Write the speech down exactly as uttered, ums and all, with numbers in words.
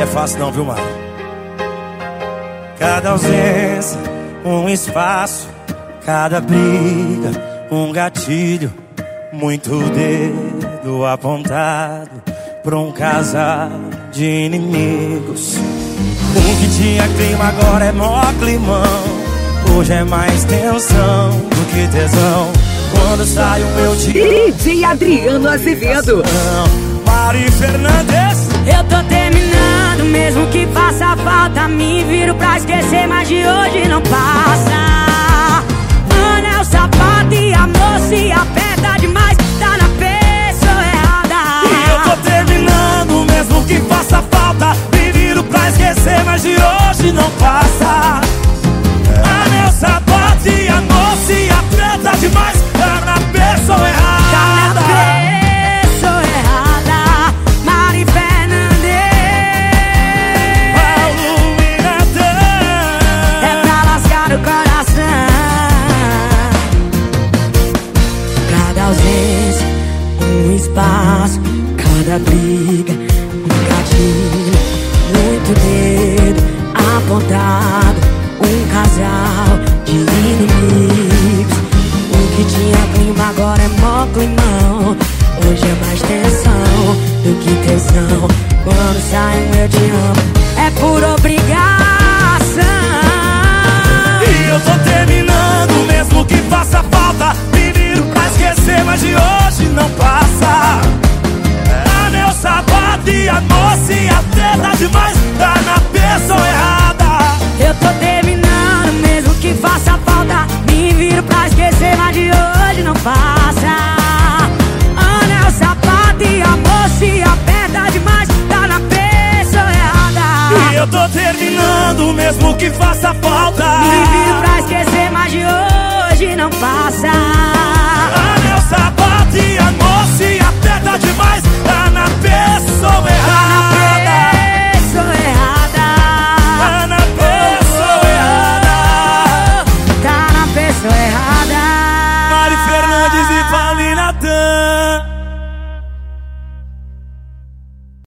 é fácil não, viu, mano? Cada ausência, um espaço. Cada briga, um gatilho. Muito dedo apontado pra um casal de inimigos. O que tinha clima agora é mó climão. Hoje é mais tensão do que tesão. Quando sai o meu dia. D J Adriano Azevedo. Mari Fernandes. Eu tô terminando, mesmo que faça falta. Me viro pra esquecer, mas de hoje não passa. Anel, sapato e amor se aperta demais. Tá na pessoa errada. E eu tô terminando, mesmo que faça falta. Me viro pra esquecer, mas de hoje não passa. Anel, sapato e amor se aperta demais. Tá na pessoa errada. Tá na pessoa errada. Mari Fernandes. Paulo Miratã. É pra lascar o coração. Cada ausência, um espaço. Cada briga, um gatilho. Muito dedo apontado. Um casal de inimigos. O que tinha clima agora é mó climão. Hoje é mais tensão do que tesão. Quando sai um eu te amo, é por obrigação. E eu tô terminando, mesmo que faça falta. Me viro pra esquecer, mas de hoje